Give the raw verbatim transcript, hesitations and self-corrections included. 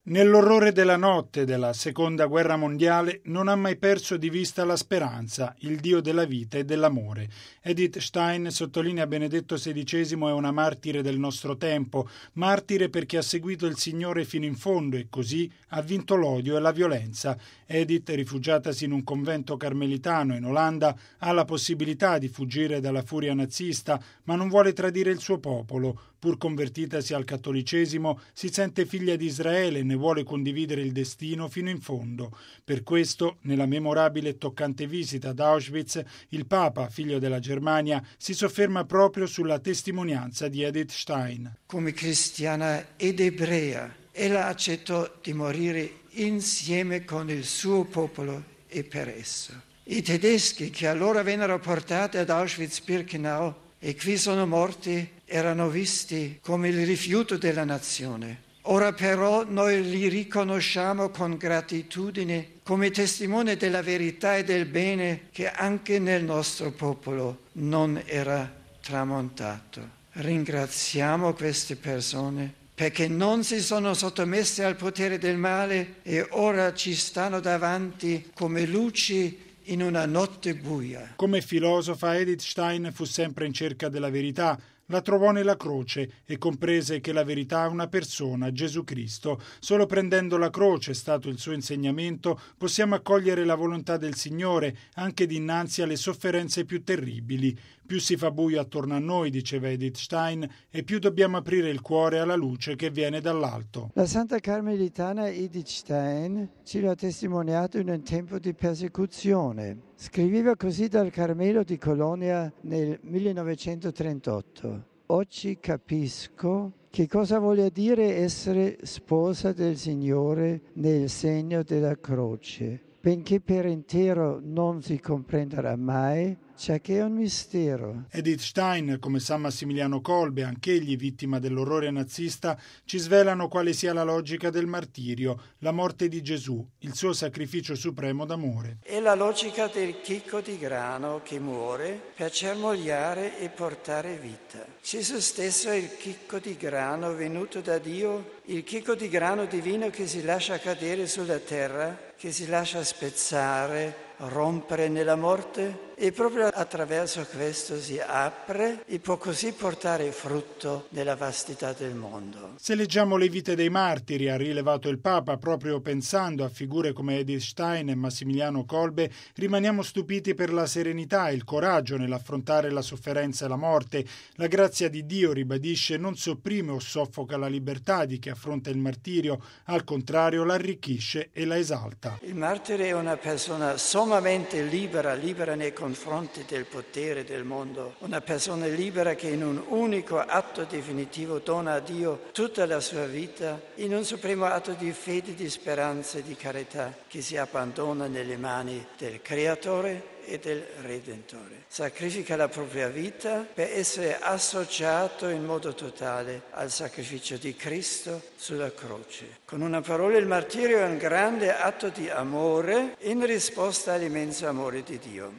Nell'orrore della notte della Seconda Guerra Mondiale non ha mai perso di vista la speranza, il Dio della vita e dell'amore. Edith Stein sottolinea Benedetto sedicesimo è una martire del nostro tempo, martire perché ha seguito il Signore fino in fondo e così ha vinto l'odio e la violenza. Edith, rifugiatasi in un convento carmelitano in Olanda, ha la possibilità di fuggire dalla furia nazista, ma non vuole tradire il suo popolo. Pur convertitasi al cattolicesimo, si sente figlia di Israele e ne vuole condividere il destino fino in fondo. Per questo, nella memorabile e toccante visita ad Auschwitz, il Papa, figlio della Germania, si sofferma proprio sulla testimonianza di Edith Stein. Come cristiana ed ebrea, ella accettò di morire insieme con il suo popolo e per esso. I tedeschi che allora vennero portati ad Auschwitz-Birkenau e qui sono morti erano visti come il rifiuto della nazione. Ora però noi li riconosciamo con gratitudine come testimone della verità e del bene che anche nel nostro popolo non era tramontato. Ringraziamo queste persone perché non si sono sottomesse al potere del male e ora ci stanno davanti come luci in una notte buia. Come filosofa, Edith Stein fu sempre in cerca della verità. La trovò nella croce e comprese che la verità è una persona, Gesù Cristo. Solo prendendo la croce, è stato il suo insegnamento, possiamo accogliere la volontà del Signore anche dinanzi alle sofferenze più terribili. Più si fa buio attorno a noi, diceva Edith Stein, e più dobbiamo aprire il cuore alla luce che viene dall'alto. La Santa Carmelitana Edith Stein ce l'ha testimoniato in un tempo di persecuzione. Scriveva così dal Carmelo di Colonia nel millenovecentotrentotto. Oggi capisco che cosa voglia dire essere sposa del Signore nel segno della croce. Benché per intero non si comprenderà mai, c'è che è un mistero. Edith Stein, come San Massimiliano Kolbe, anch'egli vittima dell'orrore nazista, ci svelano quale sia la logica del martirio, la morte di Gesù, il suo sacrificio supremo d'amore. È la logica del chicco di grano che muore per germogliare e portare vita. Gesù stesso è il chicco di grano venuto da Dio, il chicco di grano divino che si lascia cadere sulla terra, che si lascia spezzare, rompere nella morte e proprio attraverso questo si apre e può così portare frutto nella vastità del mondo. Se leggiamo le vite dei martiri, ha rilevato il Papa, proprio pensando a figure come Edith Stein e Massimiliano Kolbe, rimaniamo stupiti per la serenità e il coraggio nell'affrontare la sofferenza e la morte. La grazia di Dio, ribadisce, non sopprime o soffoca la libertà di chi affronta il martirio, al contrario la arricchisce e la esalta. Il martire è una persona sommamente libera, libera nei confronti del potere del mondo, una persona libera che in un unico atto definitivo dona a Dio tutta la sua vita, in un supremo atto di fede, di speranza e di carità, che si abbandona nelle mani del Creatore e del Redentore. Sacrifica la propria vita per essere associato in modo totale al sacrificio di Cristo sulla croce. Con una parola, il martirio è un grande atto di amore in risposta all'immenso amore di Dio.